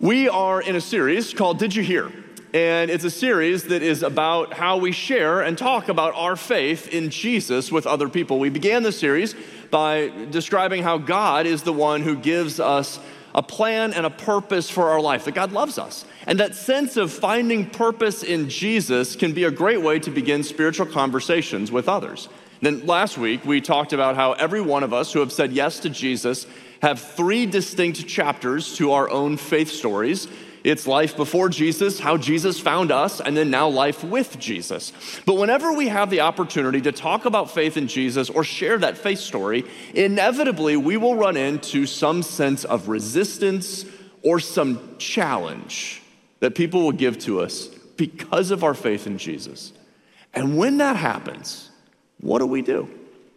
We are in a series called Did You Hear? And it's a series that is about how we share and talk about our faith in Jesus with other people. We began the series by describing how God is the one who gives us a plan and a purpose for our life, that God loves us. And that sense of finding purpose in Jesus can be a great way to begin spiritual conversations with others. Then last week, we talked about how every one of us who have said yes to Jesus have three distinct chapters to our own faith stories. It's life before Jesus, how Jesus found us, and then now life with Jesus. But whenever we have the opportunity to talk about faith in Jesus or share that faith story, inevitably we will run into some sense of resistance or some challenge that people will give to us because of our faith in Jesus. And when that happens, what do?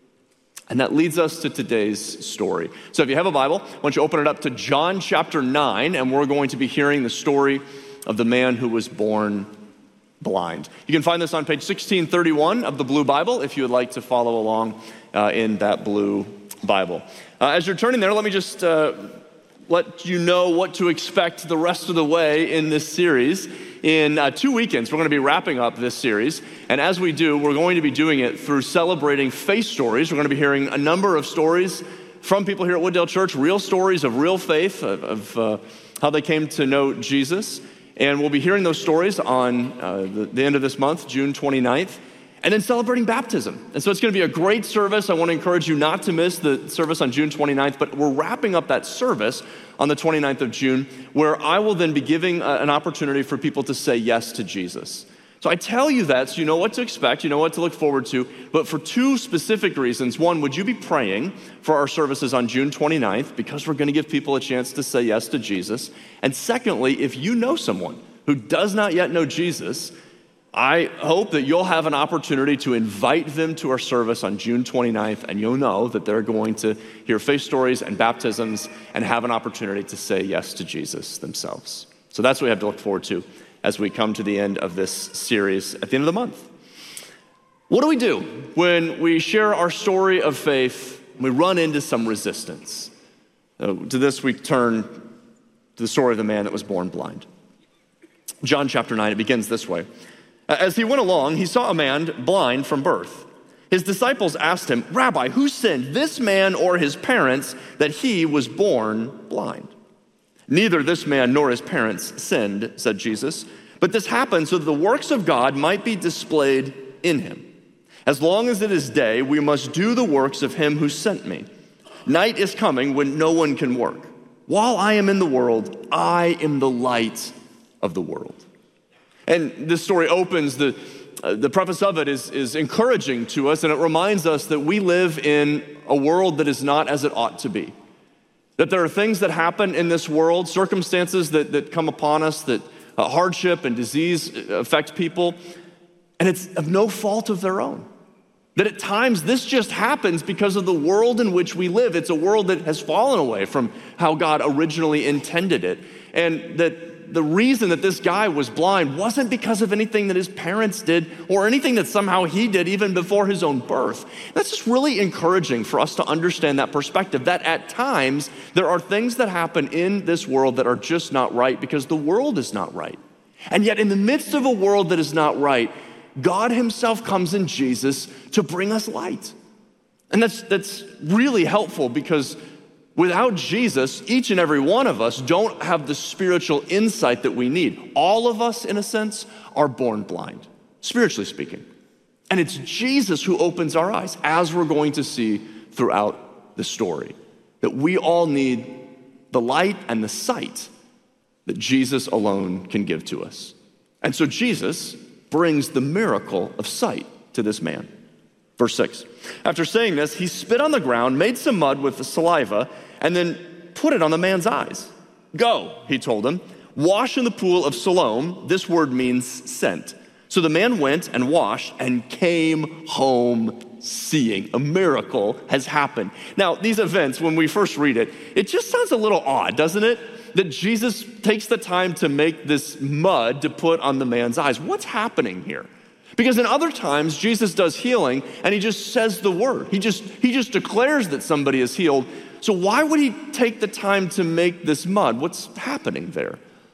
And that leads us to today's story. So if you have a Bible, why don't you open it up to John chapter 9, and we're going to be hearing the story of the man who was born blind. You can find this on page 1631 of the Blue Bible if you would like to follow along in that Blue Bible. As you're turning there, let me just let you know what to expect the rest of the way in this series. In 2 weekends, we're going to be wrapping up this series. And as we do, we're going to be doing it through celebrating faith stories. We're going to be hearing a number of stories from people here at Wooddale Church, real stories of real faith, of how they came to know Jesus. And we'll be hearing those stories on the end of this month, June 29th. And then celebrating baptism. And so it's going to be a great service. I want to encourage you not to miss the service on June 29th, but we're wrapping up that service on the 29th of June, where I will then be giving an opportunity for people to say yes to Jesus. So I tell you that so you know what to expect, you know what to look forward to, but for two specific reasons. One, would you be praying for our services on June 29th, because we're going to give people a chance to say yes to Jesus. And secondly, if you know someone who does not yet know Jesus, I hope that you'll have an opportunity to invite them to our service on June 29th, and you'll know that they're going to hear faith stories and baptisms and have an opportunity to say yes to Jesus themselves. So that's what we have to look forward to as we come to the end of this series at the end of the month. What do we do when we share our story of faith and we run into some resistance? To this, we turn to the story of the man that was born blind. John chapter 9, it begins this way. As he went along, he saw a man blind from birth. His disciples asked him, "Rabbi, who sinned, this man or his parents, that he was born blind?" "Neither this man nor his parents sinned," said Jesus, "but this happened so that the works of God might be displayed in him. As long as it is day, we must do the works of him who sent me. Night is coming when no one can work. While I am in the world, I am the light of the world." And this story opens, the preface of it is encouraging to us, and it reminds us that we live in a world that is not as it ought to be. That there are things that happen in this world, circumstances that come upon us, that hardship and disease affect people, and it's of no fault of their own. That at times this just happens because of the world in which we live. It's a world that has fallen away from how God originally intended it, and that the reason that this guy was blind wasn't because of anything that his parents did or anything that somehow he did even before his own birth. That's just really encouraging for us to understand that perspective, that at times there are things that happen in this world that are just not right because the world is not right. And yet in the midst of a world that is not right, God himself comes in Jesus to bring us light. And that's really helpful because without Jesus, each and every one of us don't have the spiritual insight that we need. All of us, in a sense, are born blind, spiritually speaking. And it's Jesus who opens our eyes, as we're going to see throughout the story, that we all need the light and the sight that Jesus alone can give to us. And so Jesus brings the miracle of sight to this man. Verse 6, after saying this, he spit on the ground, made some mud with the saliva, and then put it on the man's eyes. "Go," he told him, "wash in the pool of Siloam." This word means sent. So the man went and washed and came home seeing. A miracle has happened. Now, these events, when we first read it, it just sounds a little odd, doesn't it? That Jesus takes the time to make this mud to put on the man's eyes. What's happening here? Because in other times, Jesus does healing and he just says the word. He just declares that somebody is healed. So why would he take the time to make this mud? What's happening there?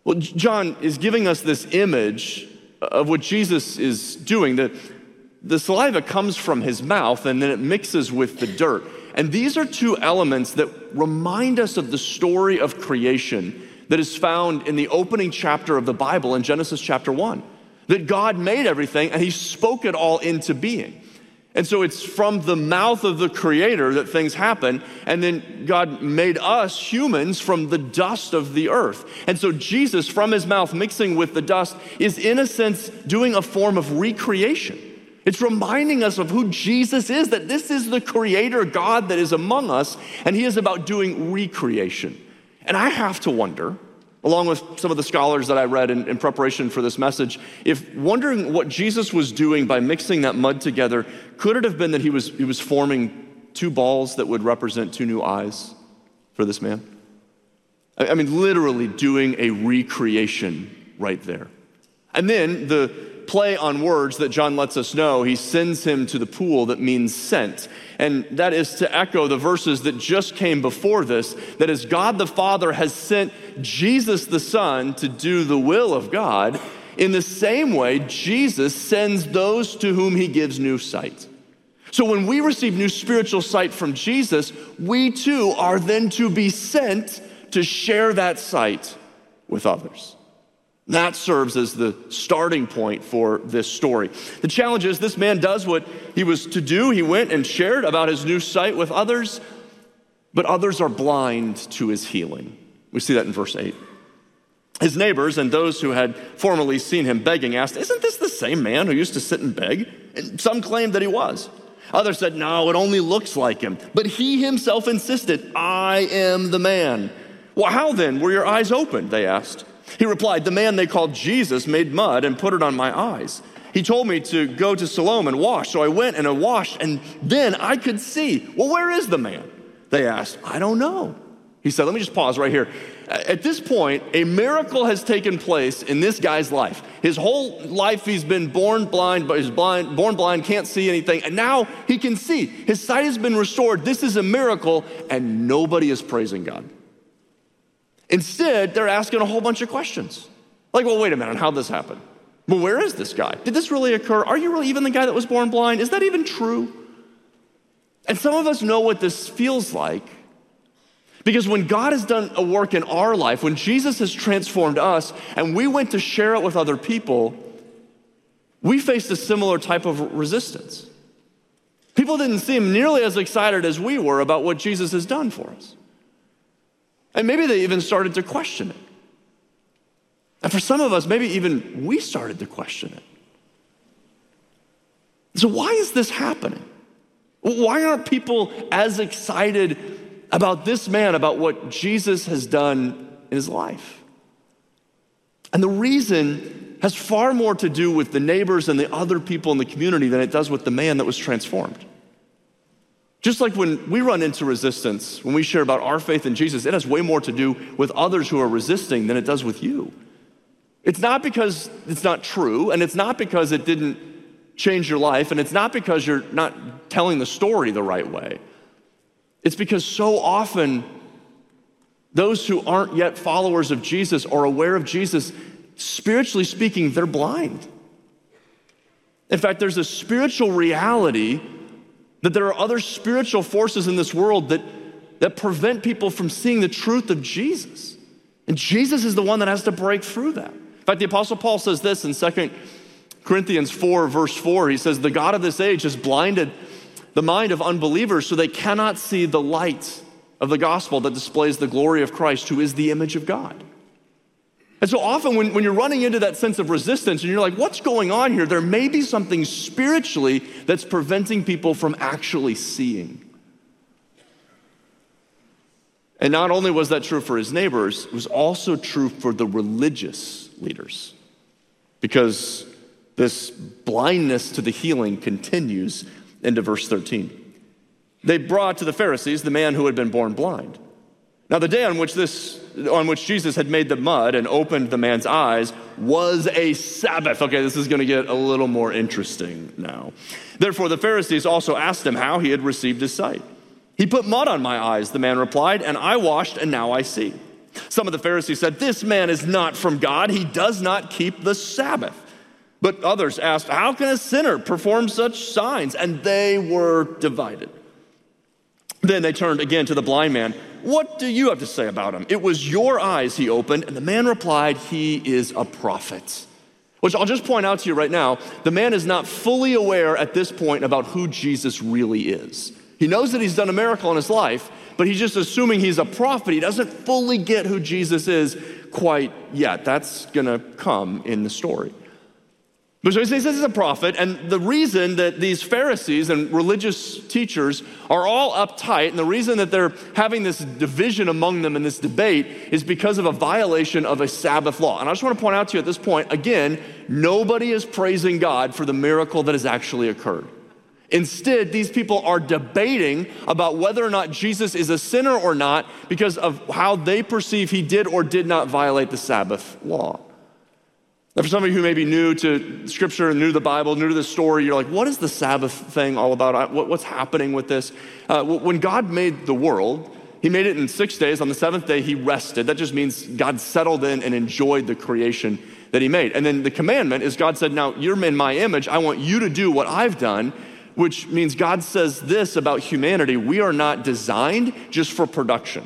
Well, John is giving us this image of what Jesus is doing, that the saliva comes from his mouth and then it mixes with the dirt. And these are two elements that remind us of the story of creation that is found in the opening chapter of the Bible in Genesis chapter 1. That God made everything and he spoke it all into being. And so it's from the mouth of the Creator that things happen, and then God made us humans from the dust of the earth. And so Jesus, from his mouth mixing with the dust, is in a sense doing a form of recreation. It's reminding us of who Jesus is, that this is the Creator God that is among us, and he is about doing recreation. And I have to wonder, along with some of the scholars that I read in preparation for this message, if wondering what Jesus was doing by mixing that mud together, could it have been that he was forming two balls that would represent two new eyes for this man? I mean, literally doing a recreation right there. And then the play on words that John lets us know, he sends him to the pool that means sent. And that is to echo the verses that just came before this, that as God the Father has sent Jesus the Son to do the will of God, in the same way, Jesus sends those to whom he gives new sight. So when we receive new spiritual sight from Jesus, we too are then to be sent to share that sight with others. That serves as the starting point for this story. The challenge is this man does what he was to do. He went and shared about his new sight with others, but others are blind to his healing. We see that in verse 8. His neighbors and those who had formerly seen him begging asked, "Isn't this the same man who used to sit and beg?" And some claimed that he was. Others said, "No, it only looks like him." But he himself insisted, "I am the man." "Well, how then were your eyes opened?" they asked. He replied, "The man they called Jesus made mud and put it on my eyes. He told me to go to Siloam and wash, so I went and I washed, and then I could see." "Well, where is the man?" they asked. "I don't know." He said, let me just pause right here. At this point, a miracle has taken place in this guy's life. His whole life he's been born blind, can't see anything, and now he can see. His sight has been restored. This is a miracle, and nobody is praising God. Instead, they're asking a whole bunch of questions. Like, well, wait a minute, how'd this happen? Well, where is this guy? Did this really occur? Are you really even the guy that was born blind? Is that even true? And some of us know what this feels like, because when God has done a work in our life, when Jesus has transformed us, and we went to share it with other people, we faced a similar type of resistance. People didn't seem nearly as excited as we were about what Jesus has done for us. And maybe they even started to question it. And for some of us, maybe even we started to question it. So why is this happening? Why aren't people as excited about this man, about what Jesus has done in his life? And the reason has far more to do with the neighbors and the other people in the community than it does with the man that was transformed. Just like when we run into resistance, when we share about our faith in Jesus, it has way more to do with others who are resisting than it does with you. It's not because it's not true, and it's not because it didn't change your life, and it's not because you're not telling the story the right way. It's because so often those who aren't yet followers of Jesus or aware of Jesus, spiritually speaking, they're blind. In fact, there's a spiritual reality that there are other spiritual forces in this world that prevent people from seeing the truth of Jesus. And Jesus is the one that has to break through that. In fact, the Apostle Paul says this in 2 Corinthians 4, verse 4. He says, "The God of this age has blinded the mind of unbelievers so they cannot see the light of the gospel that displays the glory of Christ, who is the image of God." And so often when you're running into that sense of resistance and you're like, what's going on here? There may be something spiritually that's preventing people from actually seeing. And not only was that true for his neighbors, it was also true for the religious leaders, because this blindness to the healing continues into verse 13. They brought to the Pharisees the man who had been born blind. Now the day on which Jesus had made the mud and opened the man's eyes was a Sabbath. Okay, this is going to get a little more interesting now. Therefore the Pharisees also asked him how he had received his sight. "He put mud on my eyes," the man replied, "and I washed, and now I see." Some of the Pharisees said, "This man is not from God. He does not keep the Sabbath." But others asked, "How can a sinner perform such signs?" And they were divided. Then they turned again to the blind man. "What do you have to say about him? It was your eyes he opened." And the man replied, "He is a prophet." Which I'll just point out to you right now, the man is not fully aware at this point about who Jesus really is. He knows that he's done a miracle in his life, but he's just assuming he's a prophet. He doesn't fully get who Jesus is quite yet. That's gonna come in the story. But so he says this is a prophet, and the reason that these Pharisees and religious teachers are all uptight, and the reason that they're having this division among them in this debate is because of a violation of a Sabbath law. And I just want to point out to you at this point, again, nobody is praising God for the miracle that has actually occurred. Instead, these people are debating about whether or not Jesus is a sinner or not because of how they perceive he did or did not violate the Sabbath law. Now, for some of you who may be new to Scripture, new to the Bible, new to this story, you're like, what is the Sabbath thing all about? What's happening with this? When God made the world, he made it in 6 days. On the seventh day, he rested. That just means God settled in and enjoyed the creation that he made. And then the commandment is God said, now you're in my image. I want you to do what I've done, which means God says this about humanity. We are not designed just for production.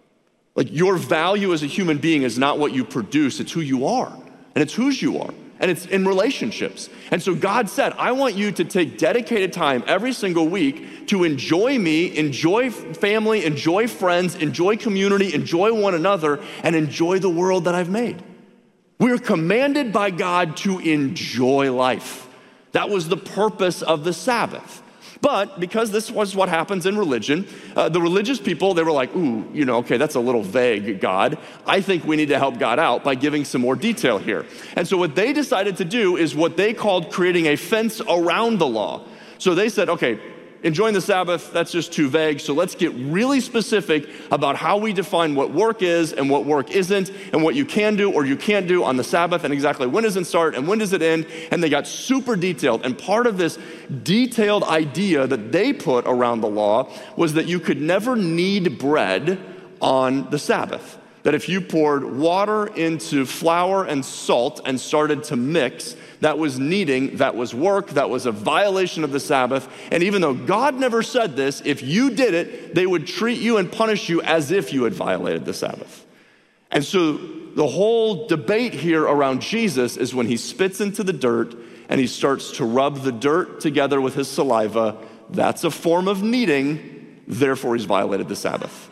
Like your value as a human being is not what you produce, it's who you are. And it's whose you are, and it's in relationships. And so God said, I want you to take dedicated time every single week to enjoy me, enjoy family, enjoy friends, enjoy community, enjoy one another, and enjoy the world that I've made. We're commanded by God to enjoy life. That was the purpose of the Sabbath. But because this was what happens in religion, the religious people, they were like, okay, that's a little vague, God. I think we need to help God out by giving some more detail here. And so what they decided to do is what they called creating a fence around the law. So they said, okay, enjoying the Sabbath, that's just too vague. So let's get really specific about how we define what work is and what work isn't, and what you can do or you can't do on the Sabbath, and exactly when does it start and when does it end. And they got super detailed. And part of this detailed idea that they put around the law was that you could never knead bread on the Sabbath. That if you poured water into flour and salt and started to mix, that was kneading, that was work, that was a violation of the Sabbath. And even though God never said this, if you did it, they would treat you and punish you as if you had violated the Sabbath. And so the whole debate here around Jesus is when he spits into the dirt and he starts to rub the dirt together with his saliva. That's a form of kneading, therefore he's violated the Sabbath.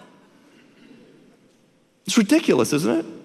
It's ridiculous, isn't it?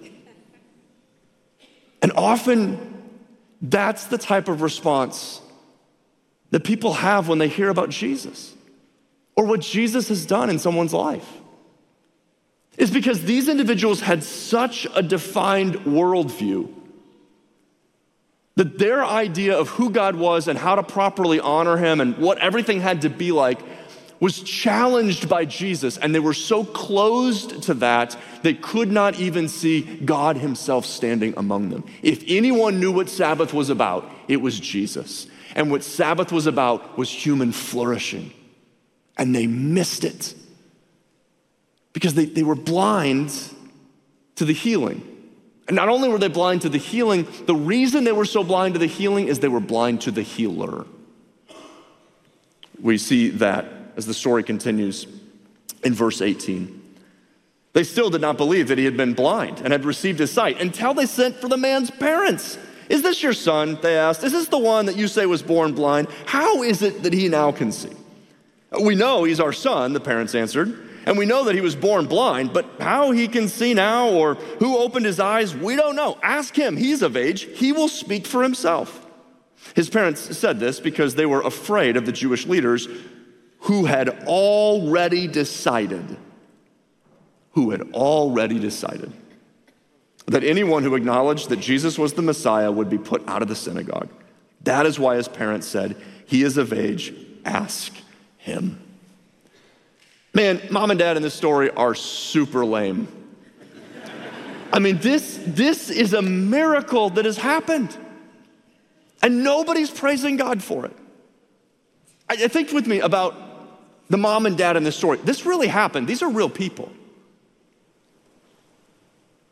And often, that's the type of response that people have when they hear about Jesus or what Jesus has done in someone's life. It's because these individuals had such a defined worldview that their idea of who God was and how to properly honor him and what everything had to be like was challenged by Jesus, and they were so closed to that, they could not even see God himself standing among them. If anyone knew what Sabbath was about, it was Jesus. And what Sabbath was about was human flourishing. And they missed it because they were blind to the healing. And not only were they blind to the healing, the reason they were so blind to the healing is they were blind to the healer. We see that as the story continues in verse 18. They still did not believe that he had been blind and had received his sight until they sent for the man's parents. Is this your son? They asked. Is this the one that you say was born blind? How is it that he now can see? We know he's our son, the parents answered, and we know that he was born blind, but how he can see now or who opened his eyes, we don't know. Ask him. He's of age. He will speak for himself. His parents said this because they were afraid of the Jewish leaders who had already decided that anyone who acknowledged that Jesus was the Messiah would be put out of the synagogue. That is why his parents said, he is of age, ask him. Man, mom and dad in this story are super lame. I mean, this is a miracle that has happened, and nobody's praising God for it. I think with me about the mom and dad in this story. This really happened. These are real people.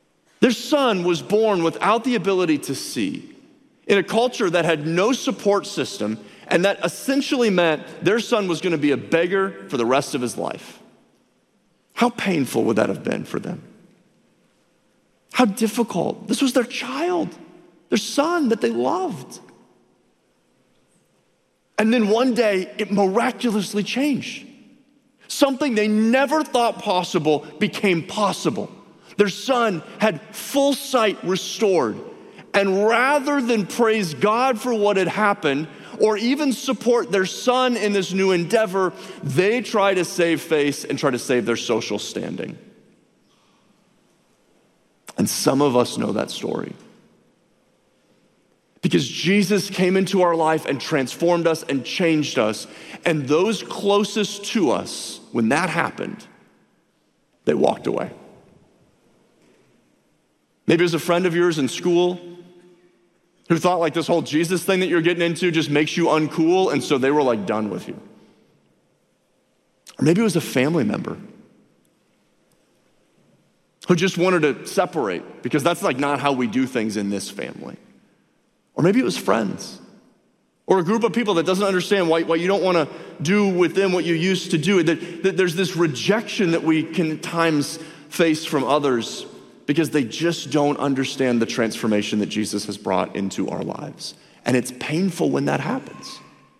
Their son was born without the ability to see in a culture that had no support system, and that essentially meant their son was going to be a beggar for the rest of his life. How painful would that have been for them? How difficult. This was their child, their son that they loved. And then one day, it miraculously changed. Something they never thought possible became possible. Their son had full sight restored. And rather than praise God for what had happened, or even support their son in this new endeavor, they try to save face and try to save their social standing. And some of us know that story. Because Jesus came into our life and transformed us and changed us. And those closest to us, when that happened, they walked away. Maybe it was a friend of yours in school who thought like this whole Jesus thing that you're getting into just makes you uncool, and so they were like done with you. Or maybe it was a family member who just wanted to separate because that's like not how we do things in this family. Or maybe it was friends or a group of people that doesn't understand why you don't want to do with them what you used to do. That there's this rejection that we can at times face from others because they just don't understand the transformation that Jesus has brought into our lives. And it's painful when that happens.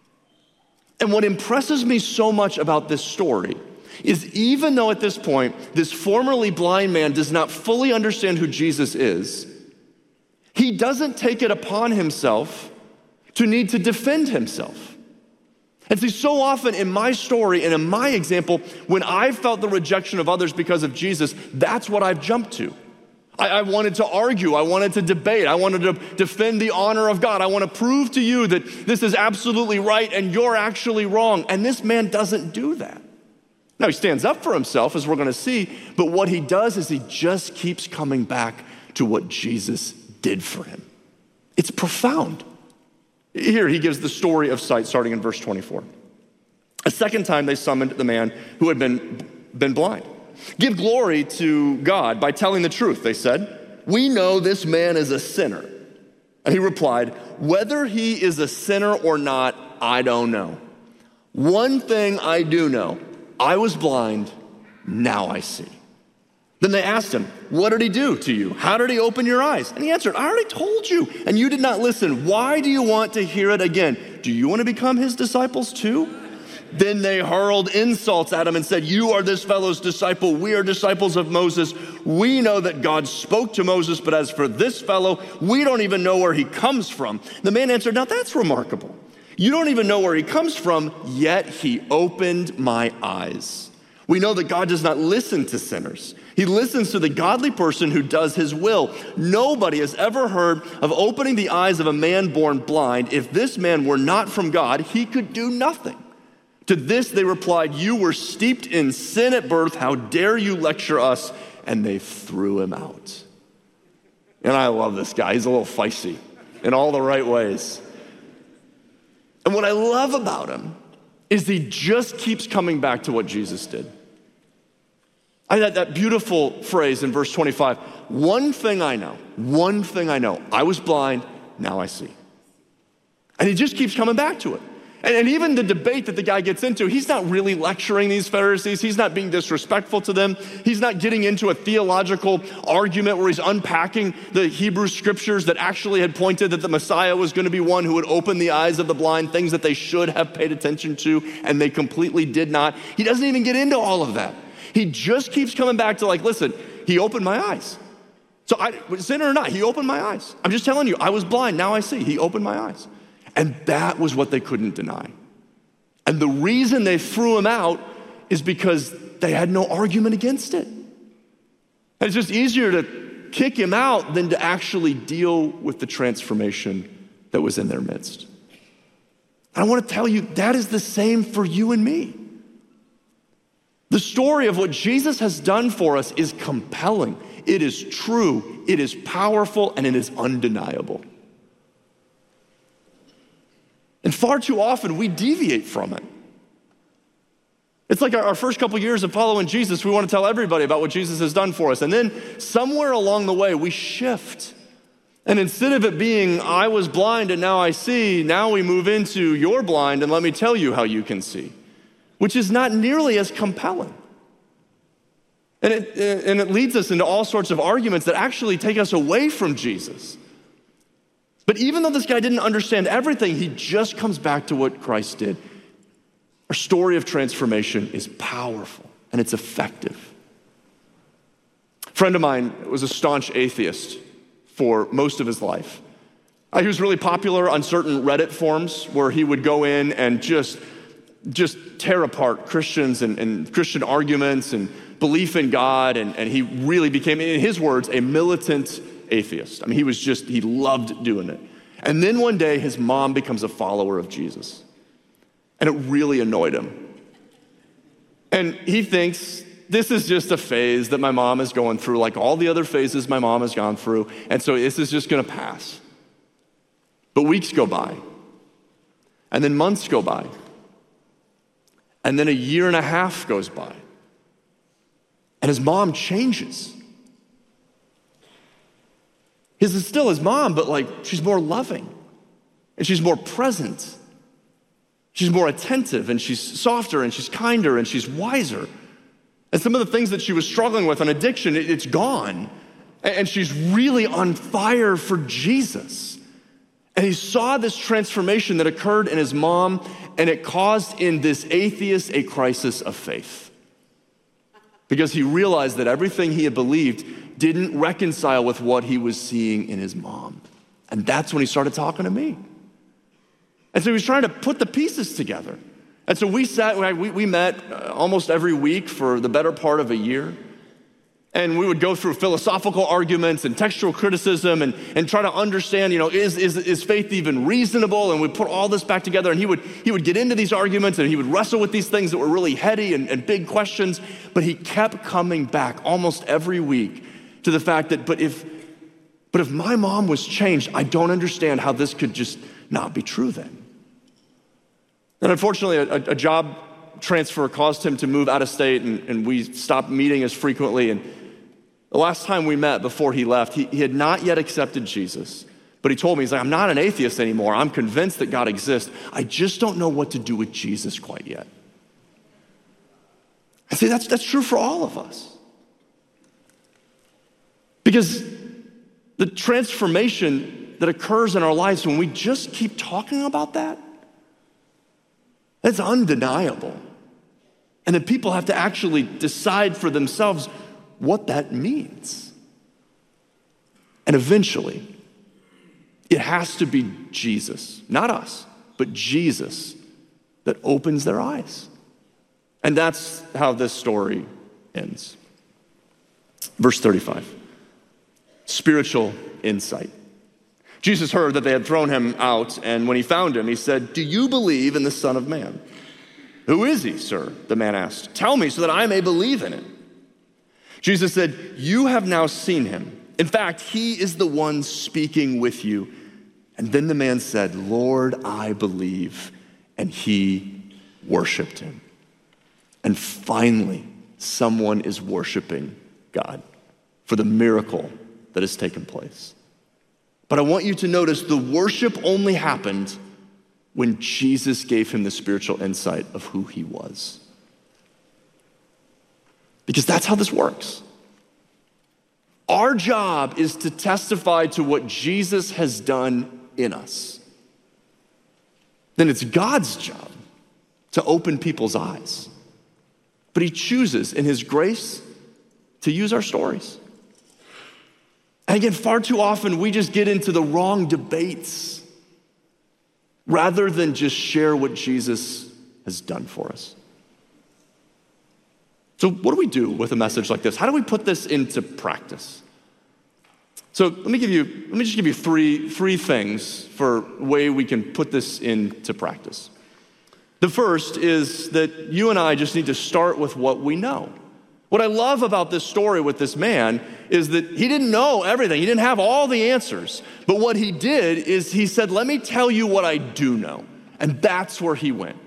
And what impresses me so much about this story is even though at this point, this formerly blind man does not fully understand who Jesus is, he doesn't take it upon himself to need to defend himself. And see, so often in my story and in my example, when I felt the rejection of others because of Jesus, that's what I've jumped to. I wanted to argue, I wanted to debate, I wanted to defend the honor of God. I want to prove to you that this is absolutely right and you're actually wrong. And this man doesn't do that. Now he stands up for himself, as we're going to see, but what he does is he just keeps coming back to what Jesus did for him. It's profound. Here he gives the story of sight starting in verse 24. A second time they summoned the man who had been blind. Give glory to God by telling the truth, they said. We know this man is a sinner. And he replied, whether he is a sinner or not, I don't know. One thing I do know, I was blind, now I see. Then they asked him, what did he do to you? How did he open your eyes? And he answered, I already told you, and you did not listen. Why do you want to hear it again? Do you want to become his disciples too? Then they hurled insults at him and said, you are this fellow's disciple. We are disciples of Moses. We know that God spoke to Moses, but as for this fellow, we don't even know where he comes from. The man answered, now that's remarkable. You don't even know where he comes from, yet he opened my eyes. We know that God does not listen to sinners. He listens to the godly person who does his will. Nobody has ever heard of opening the eyes of a man born blind. If this man were not from God, he could do nothing. To this they replied, you were steeped in sin at birth. How dare you lecture us? And they threw him out. And I love this guy. He's a little feisty in all the right ways. And what I love about him is he just keeps coming back to what Jesus did. I had that beautiful phrase in verse 25. One thing I know. I was blind, now I see. And he just keeps coming back to it. And even the debate that the guy gets into, he's not really lecturing these Pharisees. He's not being disrespectful to them. He's not getting into a theological argument where he's unpacking the Hebrew scriptures that actually had pointed that the Messiah was going to be one who would open the eyes of the blind, things that they should have paid attention to, and they completely did not. He doesn't even get into all of that. He just keeps coming back to like, listen, he opened my eyes. So sinner or not, he opened my eyes. I'm just telling you, I was blind, now I see. He opened my eyes. And that was what they couldn't deny. And the reason they threw him out is because they had no argument against it. And it's just easier to kick him out than to actually deal with the transformation that was in their midst. And I want to tell you, that is the same for you and me. The story of what Jesus has done for us is compelling. It is true, it is powerful, and it is undeniable. And far too often we deviate from it. It's like our first couple years of following Jesus, we want to tell everybody about what Jesus has done for us. And then somewhere along the way, we shift. And instead of it being, I was blind and now I see, now we move into, you're blind and let me tell you how you can see, which is not nearly as compelling. And it leads us into all sorts of arguments that actually take us away from Jesus. But even though this guy didn't understand everything, he just comes back to what Christ did. Our story of transformation is powerful and it's effective. A friend of mine was a staunch atheist for most of his life. He was really popular on certain Reddit forums where he would go in and just tear apart Christians and Christian arguments and belief in God, and he really became, in his words, a militant atheist. I mean, he loved doing it. And then one day, his mom becomes a follower of Jesus. And it really annoyed him. And he thinks, this is just a phase that my mom is going through, like all the other phases my mom has gone through, and so this is just gonna pass. But weeks go by, and then months go by, and then a year and a half goes by. And his mom changes. His is still his mom, but like she's more loving and she's more present. She's more attentive and she's softer and she's kinder and she's wiser. And some of the things that she was struggling with on addiction, it's gone. And she's really on fire for Jesus. And he saw this transformation that occurred in his mom, and it caused in this atheist a crisis of faith. Because he realized that everything he had believed didn't reconcile with what he was seeing in his mom. And that's when he started talking to me. And so he was trying to put the pieces together. And so we met almost every week for the better part of a year. And we would go through philosophical arguments and textual criticism and try to understand, is faith even reasonable? And we put all this back together, and he would get into these arguments and he would wrestle with these things that were really heady and big questions, but he kept coming back almost every week to the fact that, but if my mom was changed, I don't understand how this could just not be true then. And unfortunately, a job transfer caused him to move out of state, and we stopped meeting as frequently. And the last time we met before he left, he had not yet accepted Jesus. But he told me, he's like, I'm not an atheist anymore. I'm convinced that God exists. I just don't know what to do with Jesus quite yet. I say that's true for all of us. Because the transformation that occurs in our lives when we just keep talking about that's undeniable. And then people have to actually decide for themselves what that means. And eventually, it has to be Jesus, not us, but Jesus that opens their eyes. And that's how this story ends. Verse 35, spiritual insight. Jesus heard that they had thrown him out, and when he found him, he said, "Do you believe in the Son of Man?" "Who is he, sir?" the man asked. "Tell me so that I may believe in him." Jesus said, "You have now seen him. In fact, he is the one speaking with you." And then the man said, "Lord, I believe." And he worshiped him. And finally, someone is worshiping God for the miracle that has taken place. But I want you to notice the worship only happened when Jesus gave him the spiritual insight of who he was. Because that's how this works. Our job is to testify to what Jesus has done in us. Then it's God's job to open people's eyes. But he chooses in his grace to use our stories. And again, far too often we just get into the wrong debates rather than just share what Jesus has done for us. So what do we do with a message like this? How do we put this into practice? So let me just give you three things for a way we can put this into practice. The first is that you and I just need to start with what we know. What I love about this story with this man is that he didn't know everything. He didn't have all the answers. But what he did is he said, let me tell you what I do know. And that's where he went.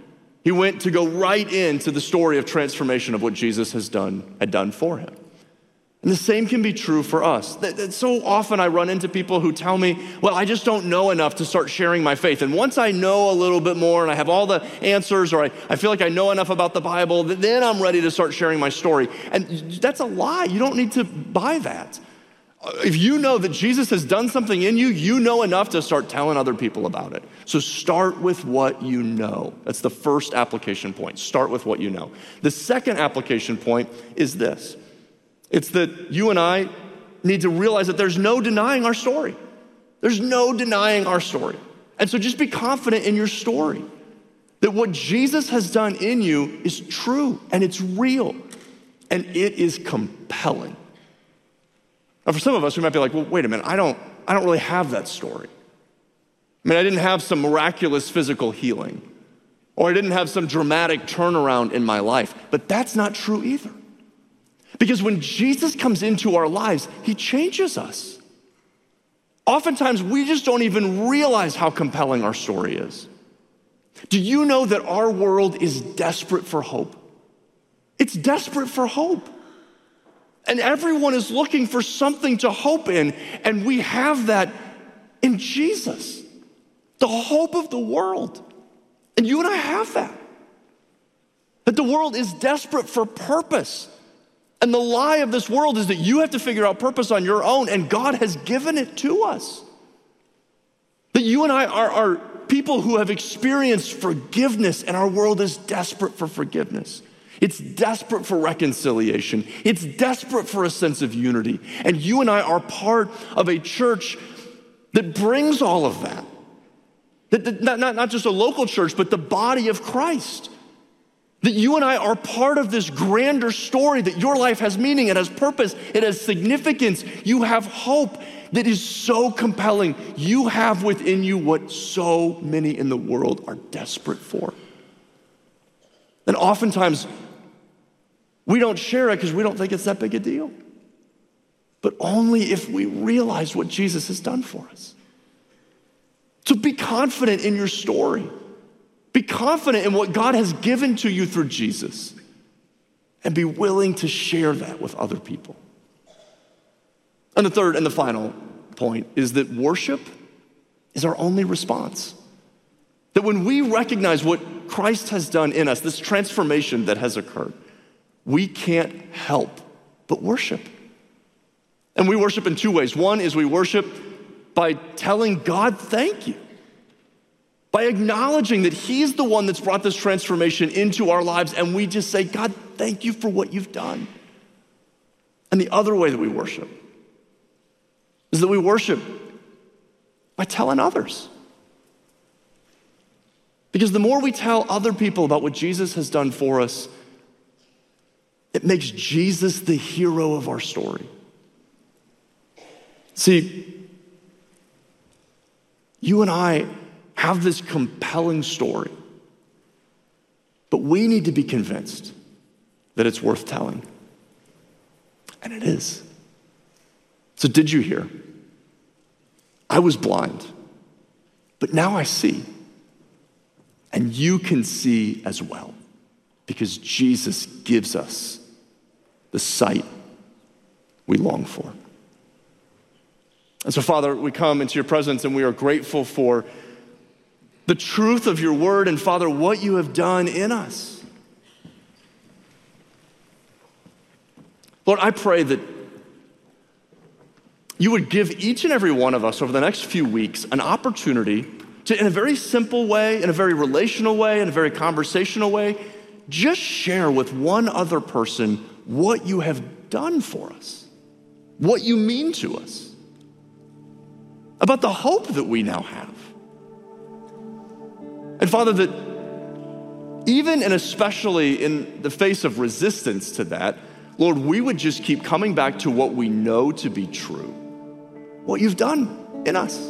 He went to go right into the story of transformation of what Jesus had done for him. And the same can be true for us. So often I run into people who tell me, well, I just don't know enough to start sharing my faith. And once I know a little bit more and I have all the answers, or I feel like I know enough about the Bible, then I'm ready to start sharing my story. And that's a lie. You don't need to buy that. If you know that Jesus has done something in you, you know enough to start telling other people about it. So start with what you know. That's the first application point. Start with what you know. The second application point is this. It's that you and I need to realize that there's no denying our story. There's no denying our story. And so just be confident in your story, that what Jesus has done in you is true and it's real and it is compelling. Now, for some of us, we might be like, well, wait a minute, I don't really have that story. I mean, I didn't have some miraculous physical healing, or I didn't have some dramatic turnaround in my life. But that's not true either. Because when Jesus comes into our lives, he changes us. Oftentimes, we just don't even realize how compelling our story is. Do you know that our world is desperate for hope? It's desperate for hope. And everyone is looking for something to hope in, and we have that in Jesus, the hope of the world. And you and I have that. That the world is desperate for purpose. And the lie of this world is that you have to figure out purpose on your own, and God has given it to us. That you and I are people who have experienced forgiveness, and our world is desperate for forgiveness. It's desperate for reconciliation. It's desperate for a sense of unity. And you and I are part of a church that brings all of that. Not just a local church, but the body of Christ. That you and I are part of this grander story, that your life has meaning, it has purpose, it has significance. You have hope that is so compelling. You have within you what so many in the world are desperate for. And oftentimes, we don't share it because we don't think it's that big a deal. But only if we realize what Jesus has done for us. So be confident in your story. Be confident in what God has given to you through Jesus. And be willing to share that with other people. And the third and the final point is that worship is our only response. That when we recognize what Christ has done in us, this transformation that has occurred, we can't help but worship. And we worship in two ways. One is we worship by telling God thank you, by acknowledging that he's the one that's brought this transformation into our lives, and we just say, God, thank you for what you've done. And the other way that we worship is that we worship by telling others. Because the more we tell other people about what Jesus has done for us, it makes Jesus the hero of our story. See, you and I have this compelling story, but we need to be convinced that it's worth telling. And it is. So did you hear? I was blind, but now I see. And you can see as well, because Jesus gives us the sight we long for. And so, Father, we come into your presence and we are grateful for the truth of your word and, Father, what you have done in us. Lord, I pray that you would give each and every one of us over the next few weeks an opportunity to, in a very simple way, in a very relational way, in a very conversational way, just share with one other person what you have done for us, what you mean to us, about the hope that we now have. And Father, that even and especially in the face of resistance to that, Lord, we would just keep coming back to what we know to be true, what you've done in us.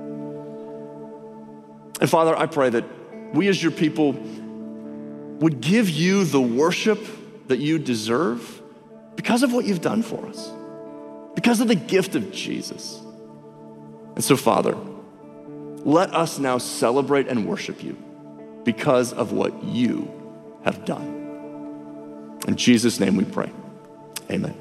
And Father, I pray that we as your people would give you the worship that you deserve because of what you've done for us, because of the gift of Jesus. And so, Father, let us now celebrate and worship you because of what you have done. In Jesus' name we pray. Amen.